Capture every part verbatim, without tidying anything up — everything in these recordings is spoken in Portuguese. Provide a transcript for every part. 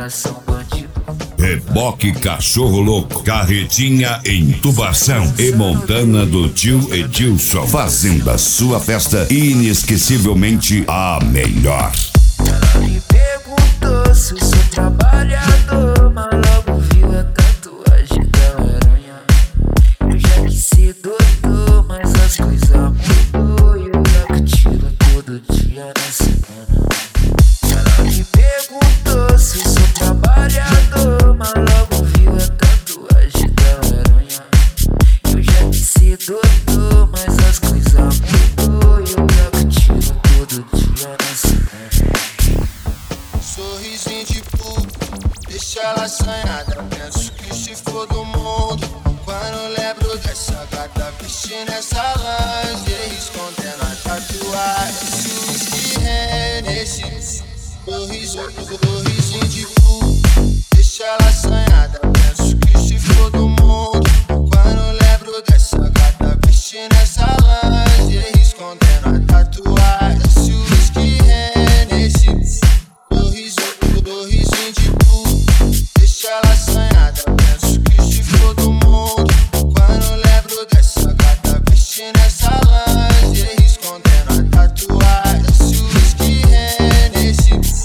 coração bandido. Reboque Cachorro Louco, Carretinha Intubação e Montana do Tio Edilson, fazendo a sua festa inesquecivelmente a melhor. Ela me perguntou se eu sou trabalhador, mas logo viu a tatuagem da aranha. Eu já quis ser doutor, mas as coisas mudou e eu já tiro todo dia na semana. Ela me perguntou se eu sou trabalhador, mas logo viu a tatuagem da aranha. Eu já quis ser doutor, mas as coisas mudou e eu já tiro todo dia na semana. Sorrisinho de pulo, deixa ela assanhada. Penso que se for do mundo, quando lembro dessa gata vestindo essa lingerie, escondendo a tatuagem. Whisky, Hennessy, sorriso, sorrisinho de pulo, deixa ela assanhada. Penso que se for do mundo, quando lembro dessa gata vestindo essa lingerie, escondendo a tatuagem. Whisky, Hennessy, sorrisinho de pulo, deixa ela assanhada. Penso que se for do mundo, quando lembro dessa gata vestindo essa lingerie, escondendo a tatuagem. Whisky, Hennessy,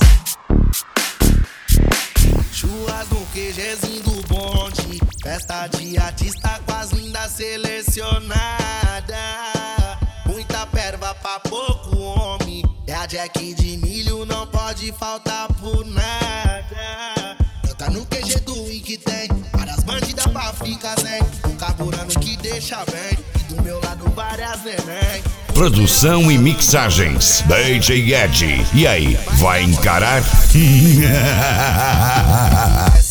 churras no QGzinho do bonde, festa de artista com as lindas selecionadas. Muita perva pra pouco homem, é a Jack de milho, não pode faltar por nada. Canta no Q G do Win que tem várias bandidas pra ficar zen, um carburando que deixa bem, e do meu lado várias neném. Produção e mixagens D J Ed. E aí, vai encarar?